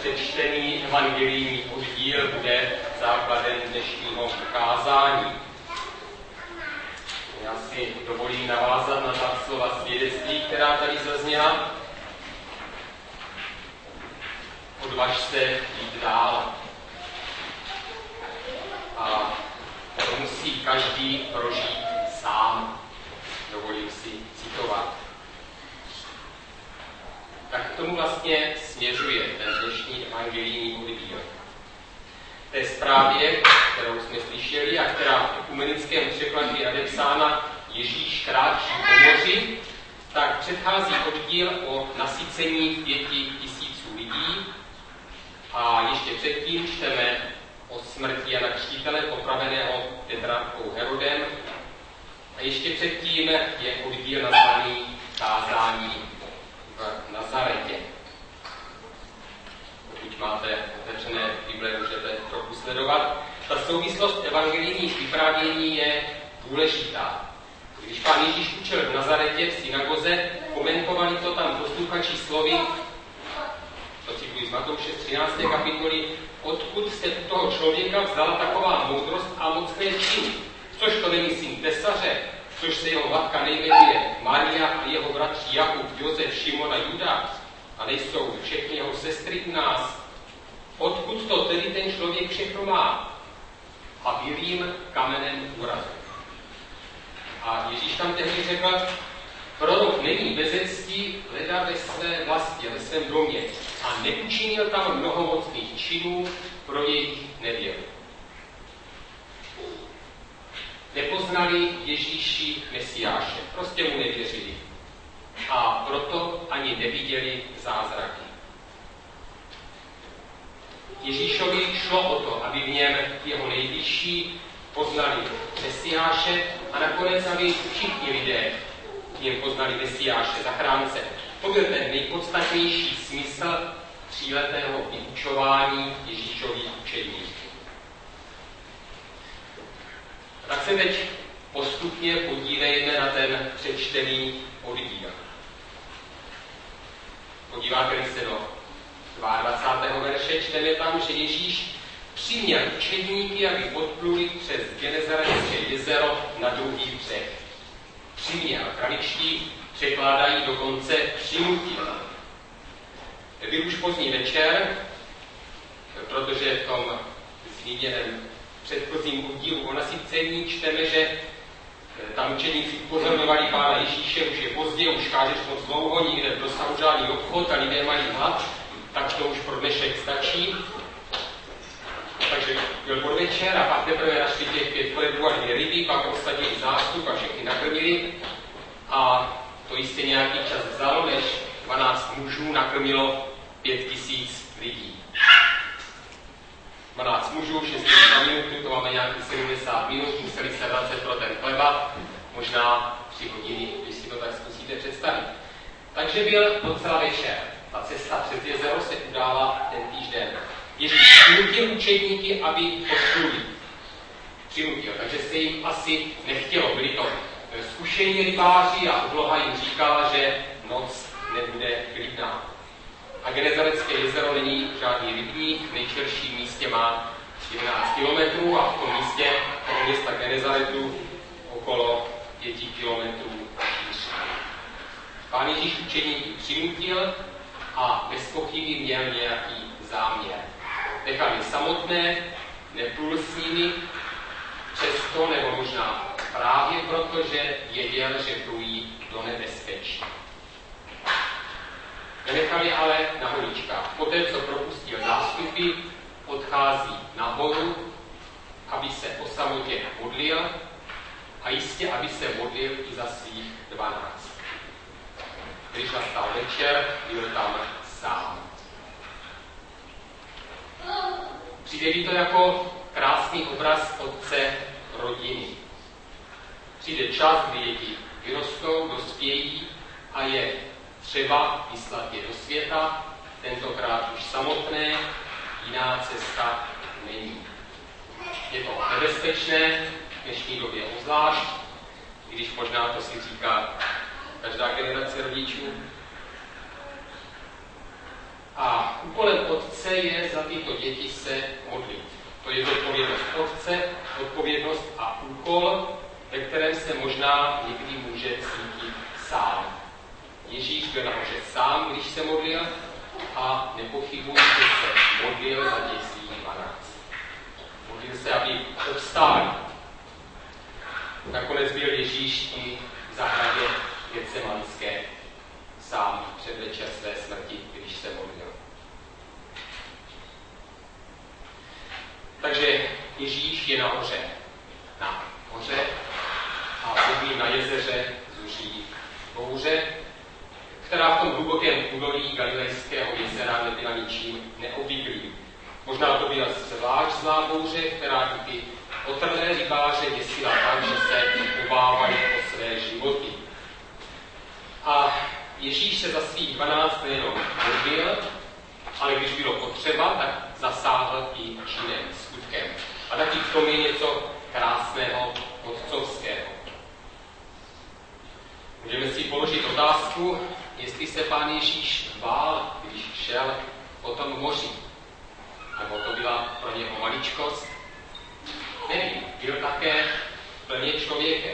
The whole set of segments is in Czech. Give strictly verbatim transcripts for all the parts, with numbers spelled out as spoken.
přečtený evangelijní oddíl bude základem dnešního kázání. Já si dovolím navázat na ta slova svědectví, která tady zazněla. Odvaž se jít dál. A to musí každý prožít sám. Dovolím si citovat. Tak k tomu vlastně směřuje ten dnešní evangelijní oddíl. V té zprávě, kterou jsme slyšeli a která v ekumenickém překladu je nadepsána Ježíš kráčí po moři, tak předchází oddíl o nasycení pěti tisíců lidí a ještě předtím čteme o smrti Jana Křtitele popraveného tetrarchou Herodem a ještě předtím je oddíl nazvaný kázání v Nazaretě. Pokud máte otevřené Bible, můžete trochu sledovat. Ta souvislost evangelijních vyprávění je důležitá. Když pán Ježíš učil v Nazaretě v synagoze, komentovali to tam posluchači slovy, to cituji z Matouše z třinácté kapitoly, odkud se u toho člověka vzala taková moudrost a mocné činy, což to není syn tesaře, což se jeho matka nejmenuje Maria a jeho bratři Jakub, Josef, Šimon a Juda, a nejsou všechny jeho sestry u nás. Odkud to tedy ten člověk všechno má? A byl jim kamenem úrazu. A Ježíš tam tehdy řekl, prorok není bez cti, leda ve své vlasti, ve svém domě a neučinil tam mnoho mocných činů pro jejich nevěru. Nepoznali Ježíši Mesiáše, prostě mu nevěřili. A proto ani neviděli zázraky. Ježíšovi šlo o to, aby v něm jeho nejbližší poznali Mesiáše a nakonec, aby všichni lidé v něm poznali Mesiáše, zachránce. To byl ten nejpodstatnější smysl tříletého vyučování Ježíšových učedníků. Tak se teď postupně podívejme na ten přečtený oddíl. Podíváte se do dvacátého druhého verše, čteme tam, že Ježíš přiměl učedníky, aby odpluli přes Genezaretské jezero na druhý břeh. Přiměl. Kravičtí překládají dokonce přinutil. Byl už pozdní večer, protože v tom zmíněném předchozím oddílu o nasycení čteme, že tam učeníci upozorňovali pána Ježíše, už je pozdě, už kážeš moc dlouho, nikde dosahu žádný obchod a lidé mají hlad, tak to už pro dnešek stačí. Takže byl podvečer a pak teprve našli těch pět chlébů a dvě ryby, pak ostatní zástup a všechny nakrmili. A to jistě nějaký čas vzalo, než dvanáct mužů nakrmilo pět tisíc lidí. dvanáct mužů, šest minut, to máme nějakých sedmdesát minut, museli se vracet pro ten chleba, možná tři hodiny, když si to tak zkusíte představit. Takže byl docela večer. Ta cesta přes jezero se udála ten týžden. Ježíš přinutil učedníky, aby odpluli. Přinutil, takže se jim asi nechtělo. Byli to zkušení rybáři a obloha jim říkala, že noc nebude klidná. A Genezaretské jezero není žádný rybník, v nejširším místě má jedenáct kilometrů a v tom místě toho města Genezaretu okolo pět kilometrů. Pán Ježíš učeníky přinutil a bez pochyby měl nějaký záměr. Nechal je samotné, neplul s nimi, přesto nebo možná právě proto, že věděl, že plují do nebezpečí. Nenechal je ale na holičkách. Poté, co propustil zástupy, odchází nahoru, aby se o samotě modlil a jistě, aby se modlil i za svých dvanáct. Když nastal večer, byl tam sám. Přijde mi to jako krásný obraz otce rodiny. Přijde čas, kdy děti vyrostou, dospějí a je třeba vyslat je do světa, tentokrát už samotné, jiná cesta není. Je to nebezpečné, v dnešní době obzvlášť, když možná to si říká každá generace rodičů. A úkolem otce je za tyto děti se modlit. To je odpovědnost otce, odpovědnost a úkol, ve kterém se možná někdy může cítit sám. Ježíš byl nahoře sám, když se modlil, a nepochybuji, že se modlil za těch svých dvanáct. Modlil se, aby obstáli. Nakonec byl Ježíš i v zahradě Getsemanské sám předvečer své smrti, když se modlil. Takže Ježíš je nahoře. Na hoře a pod ním na jezeře zuří bouře, která v tom hlubokém údolí Galilejského jezera nebyla ničím neobvyklým. Možná to byla zvlášť zlá bouře, která díky otrlé rybáře děsila tak, že se obávali o své životy. A Ježíš se za svých dvanáct nejenom modlil, ale když bylo potřeba, tak zasáhl i činem, skutkem. A taky v tom je něco krásného, otcovského. Můžeme si položit otázku, jestli se Pán Ježíš bál, když šel po tom moři. Nebo to byla pro něho maličkost. Nevím, byl také plně člověkem.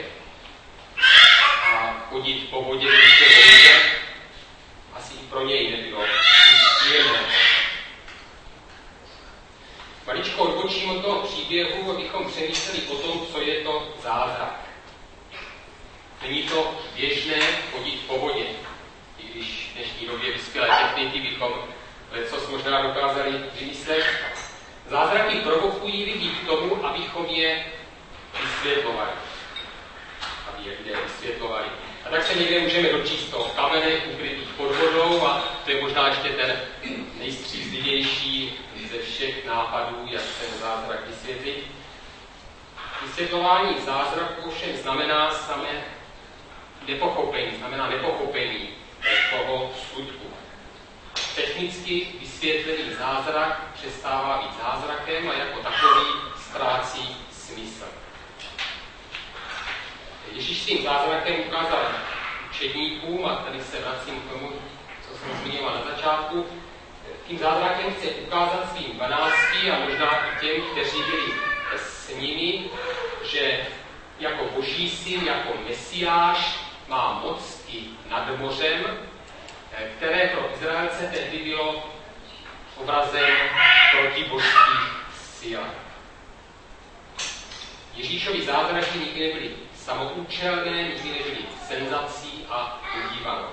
A chodit po vodě, když je vodě, asi i pro něj nebylo příjemné. Maličko odbočím od toho příběhu, abychom přemýšleli o tom, co je to zázrak. Není to běžné chodit po vodě, i když v dnešní době vyspělé techniky bychom lecos možná dokázali vymyslet. Zázraky provokují lidi k tomu, abychom je vysvětlovali. Aby je lidé vysvětlovali. A tak se někde můžeme dočíst o kamenech ukrytých pod vodou, a to je možná ještě ten nejstřízlivější ze všech nápadů, jak ten zázrak vysvětlit. Vysvětlování zázraku ovšem znamená samé nepochopení, znamená nepochopení toho skutku. Technicky vysvětlený zázrak přestává být zázrakem a jako takový ztrácí smysl. Ježíš svým zázrakem ukázal učedníkům, a tady se vracím k tomu, co jsem zmiňoval na začátku, tím zázrakem chce ukázat svým dvanácti a možná i těm, kteří byli s nimi, že jako Boží syn, jako Mesiáš má moc i nad mořem, které pro Izraelce tehdy bylo obrazem protibožských sil. Ježíšovi zázraky nikdy nebyly samoučelné, nikdy nebyly senzací a udívanou.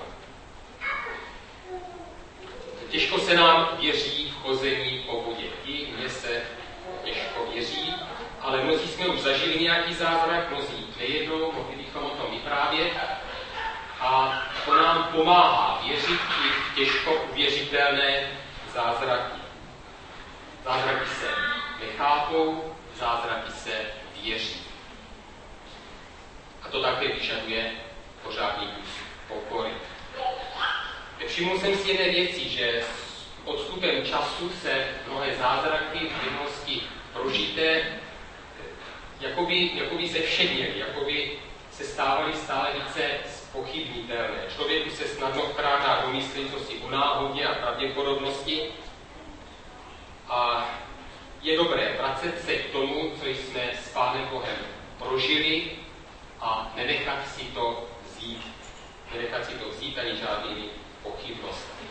Těžko se nám věří v chození po vodě. I mně se těžko věří, ale mnozí jsme už zažili nějaký zázrak, mnozí nejedou, mohli bychom o tom vyprávět. A to nám pomáhá věřit i v těžko uvěřitelné zázraky. Zázraky se nechápou, zázraky se věří. A to také vyžaduje pořádný kus pokory. Všiml jsem si jedné věci, že s odstupem času se mnohé zázraky v minulosti prožité jakoby, jakoby zevšedněly, jakoby se stávaly stále více zpochybnitelné. Člověku se snadno vkrádá do mysli, co si o náhodě a pravděpodobnosti. A je dobré vracet se k tomu, co jsme s Pánem Bohem prožili, a nenechat si to vzít. Nenechat si to vzít ani žádnými pochybnostmi.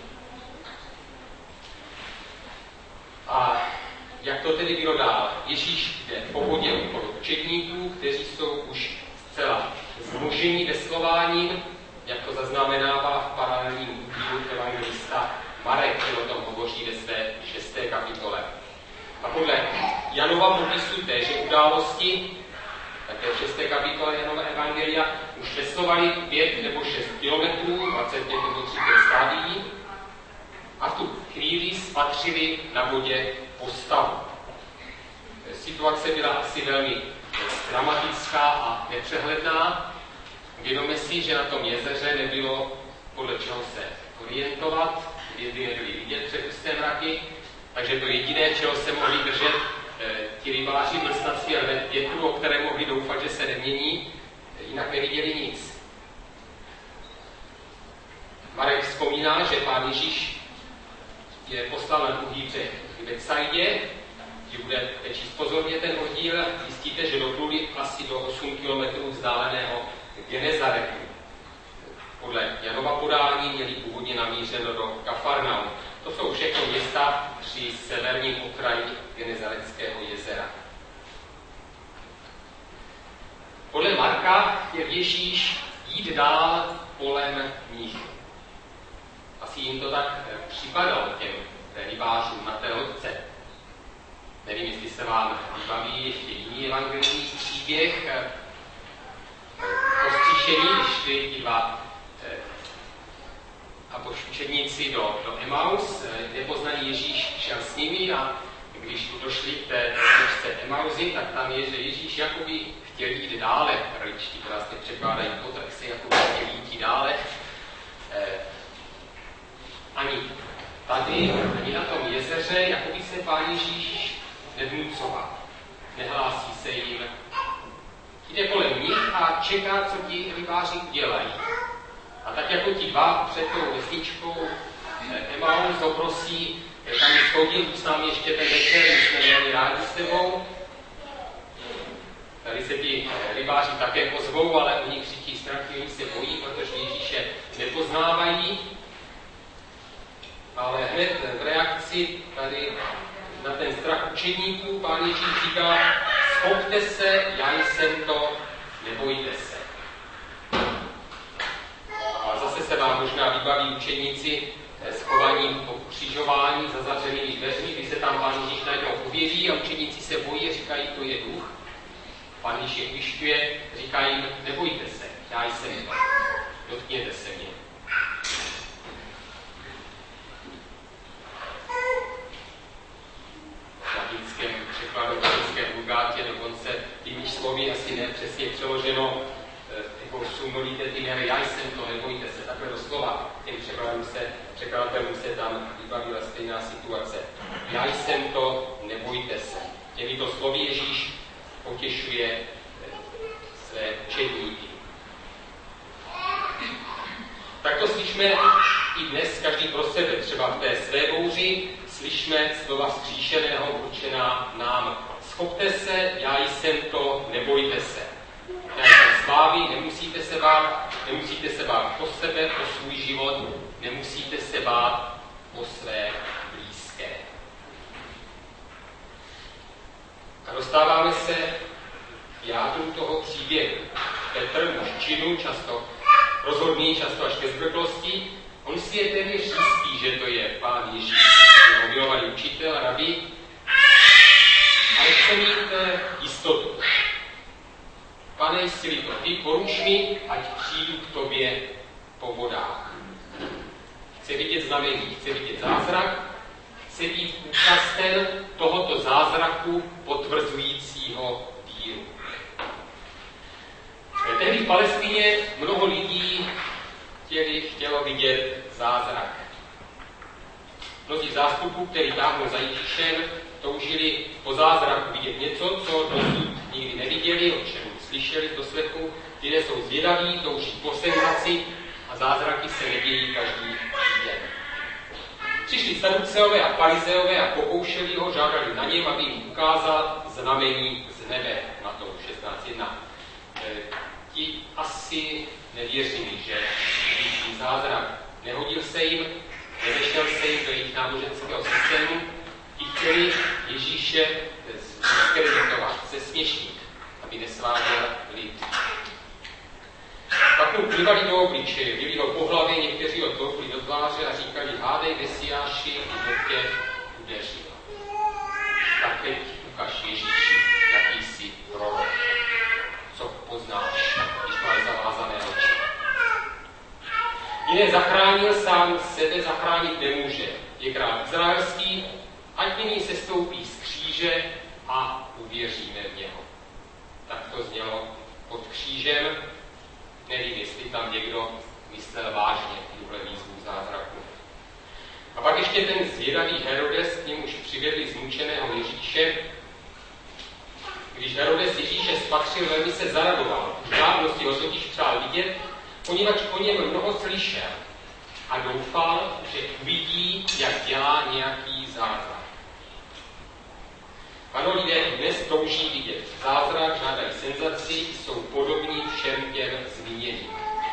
A jak to tedy bylo dál? Ježíš jde po vodě okolo učedníků, kteří jsou už zcela zmužení veslováním, jak to zaznamenává v paralelním údílu evangelista Marek, který o tom hovoří ve své šesté kapitole. A podle Janova popisu téže události, také v šesté kapitole Janova evangelia, už veslovali pět nebo šest kilometrů, dvacet pět nebo třicet stádií, a v tu chvíli spatřili na vodě postavu. Situace byla asi velmi dramatická a nepřehledná. Uvědomme si, že na tom jezeře nebylo podle čeho se orientovat, hvězdy nebyly vidět před prstem mraky, takže to jediné, čeho se mohli držet ti rybáři, byl snad svěr větru, o které mohli doufat, že se nemění, jinak neviděli nic. Marek vzpomíná, že Pán Ježíš je poslal na druhý břeh v Betsaidě. Když budete číst pozorně ten oddíl, zjistíte, že dopluli asi do osm kilometrů vzdáleného Genezaretu. Podle Janova podání měli původně namířeno do Kafarnaum. To jsou všechno města při severním okraji Genezaretského jezera. Podle Marka chtěl Ježíš jít dál kolem nich. Asi jim to tak připadalo těm rybářům na té lodce. Nevím, jestli se vám vybaví ještě jiný evangelní příběh. Postříšení, když šli ti dva a učedníci do, do Emaus, nepoznaný Ježíš šel s nimi a když došli k té cestě Emauzy, tak tam je, že Ježíš jakoby chtěl jít dále. Rodičti krásně překládají to, tak se jakoby chtěl jít dále. Eh, ani tady, ani na tom jezeře, jakoby se Pán Ježíš nevnucoval. Nehlásí se jim. Jde kolem nich a čeká, co ti rybáři udělají. A tak jako ti dva před tou vesničkou Emaus ho prosí, tam schodil s námi ještě ten večer, my jsme měli rádi s tebou. Tady se ti rybáři také ozvou, ale oni křičí strachy, oni se bojí, protože Ježíše nepoznávají. Ale hned v reakci tady na ten strach učedníků Pán Ježíš říká: schopte se, já jsem to, nebojte se. A zase se vám možná vybaví učedníci s chováním po křižování za zavřenými dveřmi, kdy se tam Pán Ježíš najednou objeví a učedníci se bojí a říkají, to je duch. Pán Ježíš je ujišťuje, říká jim, nebojte se, já jsem to, dotkněte se mě. V latinském překladu, v latinské vulgátě dokonce těmi slovy asi nepřesně přeloženo jako sumolíte timere, já jsem to, nebojte se. Takhle doslova těm překladatelům se, překladatelům se tam vybavila stejná situace. Já jsem to, nebojte se. Těmito slovy Ježíš potěšuje své učedníky. Tak to slyšíme i dnes každý pro sebe. Třeba v té své bouři slyšíme slova vzkříšeného určená nám. Schopte se, já jsem to, nebojte se. Já jsem slávy, nemusíte se bát, nemusíte se bát o sebe, o svůj život, nemusíte se bát o své blízké. A dostáváme se k jádru toho příběhu. Petr, muž činu, často rozhodný, často až ke zbrklosti, on si je téměř jistý, že to je Pán Ježíš, jeho milovaný učitel, rabí, ale chce mít jistotu. Pane, jestli to ty, poruč mi, ať přijdu k tobě po vodách. Chce vidět znamení, chce vidět zázrak, chce být účasten tohoto zázraku potvrzujícího víru. Tehdy v Palestině mnoho lidí chtěli, chtělo vidět zázrak. Mnozí zástupů, kteří táhnou za Ježíšem, toužili po zázraku vidět něco, co dosud nikdy neviděli, o čem slyšeli do světku. Lidé jsou zvědaví, touží po senzaci a zázraky se nedějí každý den. Přišli saduceové a farizeové a pokoušeli ho, žádali na něm, aby jim ukázal znamení z nebe. Matouš šestnáct jedna. E, ti asi nevěřili, že vidí zázrak. Nehodil se jim, nevešel se jim do jejich náboženského systému. Ti chtěli Ježíše zdiskreditovat, zesměšnit, aby nesváděl lid. Pak mu plivali do obličeje, byli ho po hlavě, někteří ho tloukli do tváře a říkali, hádej Mesiáši, kdo tě udeřil. Tak teď ukaž Ježíši, jaký jsi prorok, co poznáš, když máš zavázané oči. Jiné zachránil, sám sebe zachránit nemůže. Je král izraelský, ať nyní se stoupí z kříže a uvěříme v něho. Tak to znělo pod křížem. Nevím, jestli tam někdo myslel vážně tuhle výzvu zázraku. A pak ještě ten zvědavý Herodes, k němuž přivedli zmučeného Ježíše. Když Herodes Ježíše spatřil, velmi se zaradoval. V dávnosti ho totiž přál vidět, poněvadž o něm mnoho slyšel. a doufal, že uvidí, jak dělá nějaký zázrak. Ano, lidé dnes touží vidět zázrak, žádají senzaci, jsou podobní všem těm zmíněným.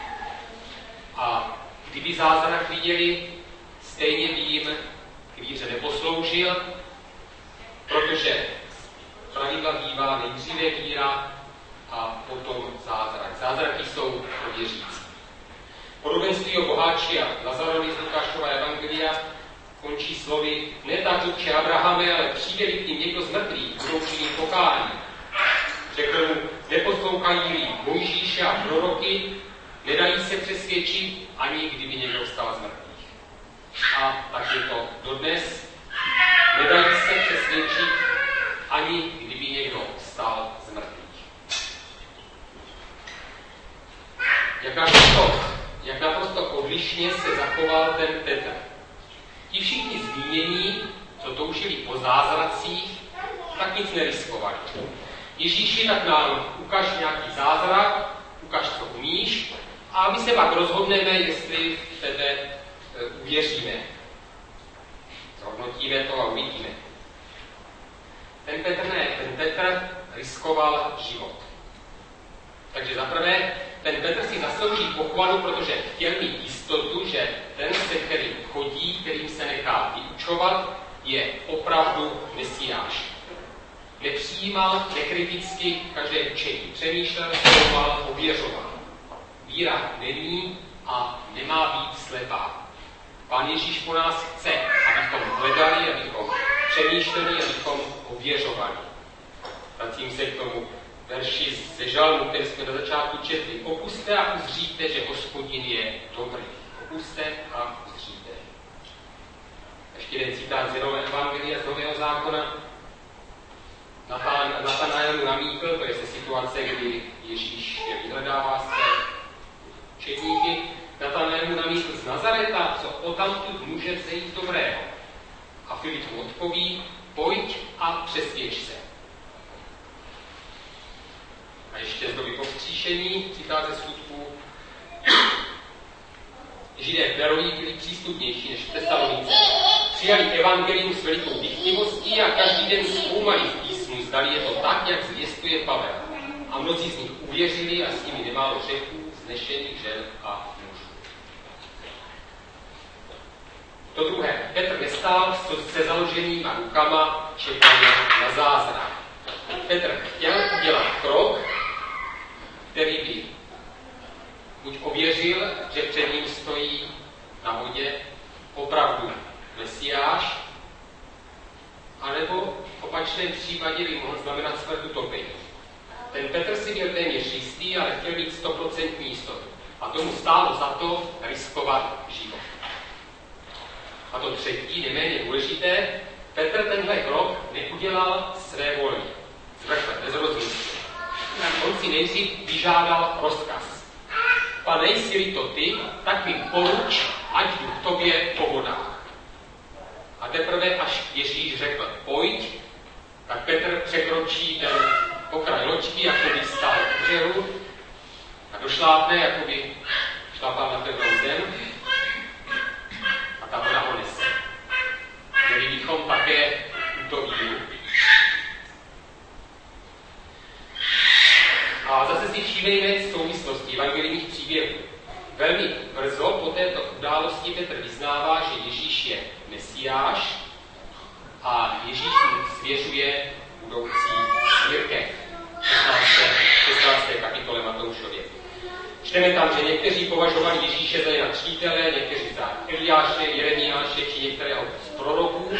A kdyby zázrak viděli, stejně by jim k víře neposloužil, protože pravidla bývá nejdříve víra a potom zázrak. Zázraky jsou pro věřící. Podobenství o boháči a Lazarovi z Lukášova evangelia končí slovy: ne tak, otče Abrahame, ale přijde k ním někdo z mrtvých, budou činit pokání. Řekl mu: neposlouchají Mojžíše a proroky, nedají se přesvědčit, ani kdyby někdo vstal z mrtvých. A tak je to dodnes. Nedají se přesvědčit, ani kdyby někdo vstal z mrtvých. Jak naprosto, jak naprosto odlišně se zachoval ten Petr. Ti všichni zmínění, co toužili po zázracích, tak nic neriskovali. Ježíši, tak nám ukaž nějaký zázrak, ukaž, co umíš, a my se pak rozhodneme, jestli v tebe e, uvěříme. Zhodnotíme to a uvidíme. Ten Petr ne, ten Petr riskoval život. Takže zaprvé, ten Petr si zaslouží pochvalu, protože chtěl mít jistotu, že ten, se kterým chodí, kterým se nechá vyučovat, je opravdu Mesiáš. Nepřijímal nekriticky každé učení, přemýšlel, zkoumal, ověřoval. Víra není a nemá být slepá. Pán Ježíš po nás chce, abychom hledali, abychom přemýšleli, abychom ověřovali. Vracím se k tomu verši ze žalmu, který jsme na začátku četli. Opuste a uzříte, že Hospodin je dobrý. Opuste a uzříte. Ještě jeden citát z Janova evangelia, z Nového zákona. Natanael namítl, to je se situace, kdy Ježíš vyhledává své učedníky. Natanael mu namítl: z Nazareta, co odtamtud může vzejít dobrého. A Filip mu odpoví: pojď a přesvědč se. A ještě z doby povzkříšení, citát ze Skutků. Židé v Beroji byli přístupnější než v Tesalonice. Přijali evangelium s velikou dychtivostí a každý den zkoumali v písmu, zdali je to tak, jak zvěstuje Pavel. A mnozí z nich uvěřili a s nimi nemálo hřechů, znešených žen a mužů. To druhé. Petr nestál se založenýma rukama, čekal na zázrak. Petr chtěl udělat krok, který by buď ověřil, že před ním stojí na vodě opravdu Mesiáš, anebo v opačném případě by mohl znamenat smrt utopení. Ten Petr si byl téměř jistý, ale chtěl mít stoprocentní jistotu. A tomu stálo za to riskovat život. A to třetí, neméně důležité, Petr tenhle krok neudělal své volí. Zvrchle, bez rozmyslu. On si nejdřív vyžádal rozkaz. Pane, jsi-li to ty, tak mi poruč, ať jdu k tobě po vodách. A teprve, až Ježíš řekl pojď, tak Petr překročí ten okraj loďky, jako by stál k břehu a došlápne, jako by šlapal na pevnou zem a ta voda ho nese. Měli bychom také tuto víru. A zase si všímejme souvislosti evangelijních příběhů. Velmi brzo po této události Petr vyznává, že Ježíš je Mesiáš a Ježíš mu svěřuje budoucí církev. V šestnácté kapitole Matoušově. Čteme tam, že někteří považovali Ježíše za Jana Křtitele, někteří za Eliáše, Jeremiáše či některého z proroků.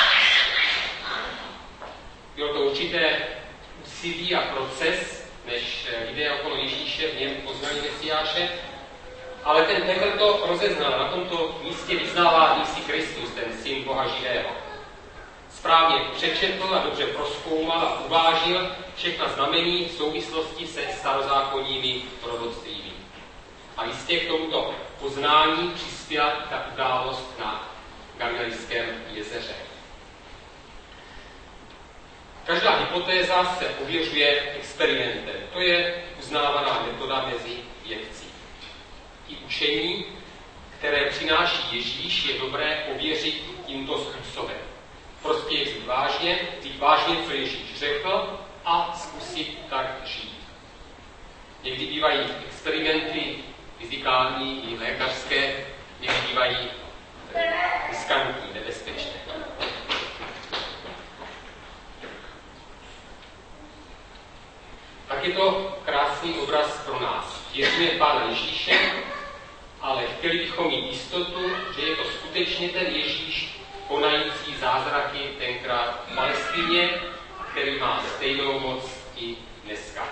Bylo to určité úsilí a proces, než lidé okolo Ježíše v něm poznali Mesiáše. Ale ten Petr to rozeznal. Na tomto místě vyznává jistý Kristus, ten syn Boha živého. Správně přečetl a dobře prozkoumal a uvážil všechna znamení v souvislosti se starozákonními proroctvími. A jistě k tomuto poznání přispěla ta událost na Galilejském jezeře. Každá hypotéza se ověřuje experimentem. To je uznávaná metoda mezi vědci. Ti učení, které přináší Ježíš, je dobré ověřit tímto způsobem. Prostě je vzít vážně, vzít vážně, co Ježíš řekl a zkusit tak žít. Někdy bývají experimenty fyzikální i lékařské, někdy bývají riskantní, nebezpečné. Tak je to krásný obraz pro nás. Věříme Pána Ježíše, ale chtěli bychom mít jistotu, že je to skutečně ten Ježíš, konající zázraky tenkrát v Palestině, který má stejnou moc i dneska.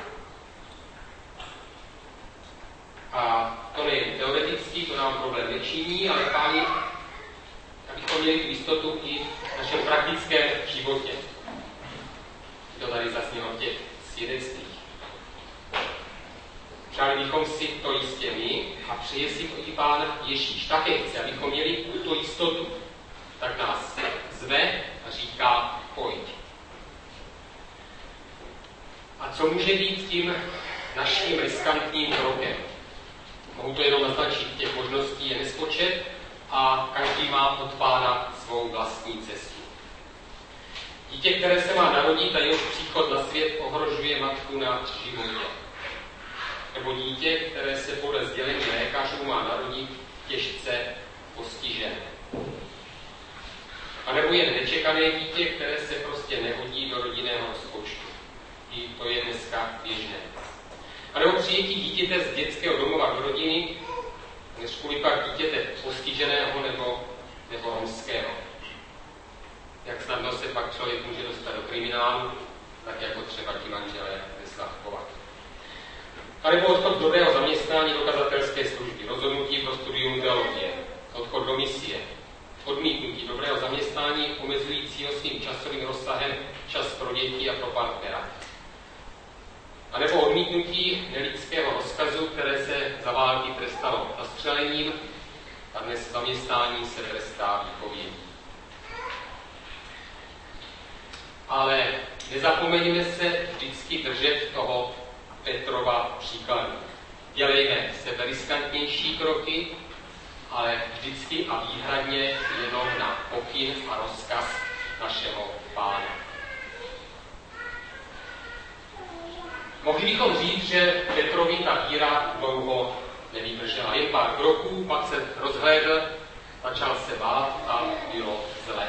A to nejen teoreticky, to nám problém nečiní, ale Páni, abychom měli tu jistotu i v našem praktickém životě. To tady zaznělo v těch svědectvích. Přáli bychom si to jistě my a přeje si to i Pán Ježíš. Také chce, abychom měli tuto jistotu. Tak nás zve a říká, pojď. A co může být tím naším riskantním krokem? Mohu to jenom naznačit, těch možností je nespočet a každý má od Pána svou vlastní cestu. Dítě, které se má narodit a jeho příchod na svět ohrožuje matku na životě. Nebo dítě, které se podle sdělení lékařů má narodit těžce postižené. A nebo jen nečekané dítě, které se prostě nehodí do rodinného rozpočtu. I to je dneska běžné. A nebo přijetí dítěte z dětského domova do rodiny, než kvůli pak dítěte postiženého nebo, nebo romského. Jak snadno se pak člověk může dostat do kriminálu, tak jako třeba ti manželé ve Slavkova. A nebo odchod do dobrého zaměstnání do kazatelské služby, rozhodnutí pro studium teologie, odchod do misie, odmítnutí dobrého zaměstnání omezujícího svým časovým rozsahem čas pro děti a pro partnera. A nebo odmítnutí nelidského rozkazu, které se za války trestalo zastřelením, a dnes zaměstnání se trestá výpovědí. Ale nezapomeňme se vždycky držet toho Petrova příkladu. Dělejme seberiskantnější kroky, ale vždycky a výhradně jenom na pokyn a rozkaz našeho Pána. Mohli bychom říct, že Petrovi ta víra dlouho nevydržela. Jen pár kroků, pak se rozhlédl, začal se bát a bylo zlé.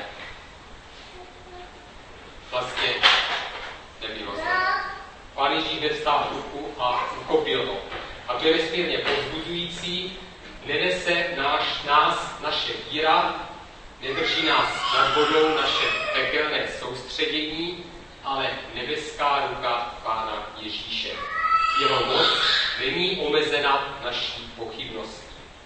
Vlastně nebylo zlé. Pán Ježíš nevstal ruku a uchopil ho. A to je nesmírně povzbuzující. Nenese náš, nás, naše víra, nedrží nás nad vodou naše pekelné soustředění, ale nebeská ruka Pána Ježíše. Jeho moc není omezena naší pochybností.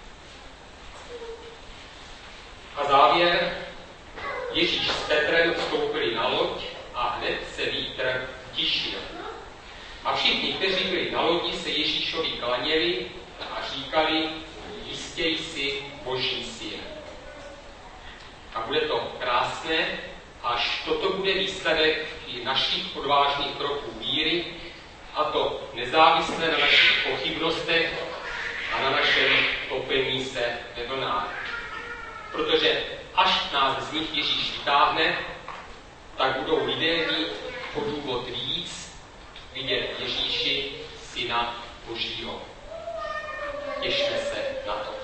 A závěr. Ježíš s Petrem vstoupili na loď a hned se vítr tišil. A všichni, kteří byli na lodi, se Ježíšovi klaněli a říkali, jistě jsi Boží syn. A bude to krásné, až toto bude výsledek i našich odvážných kroků víry, a to nezávisle na našich pochybnostech a na našem topení se ve vlnách. Protože až nás z nich Ježíš vytáhne, tak budou lidé mít o důvod víc vidět Ježíši, Syna Božího. Těšme se na to.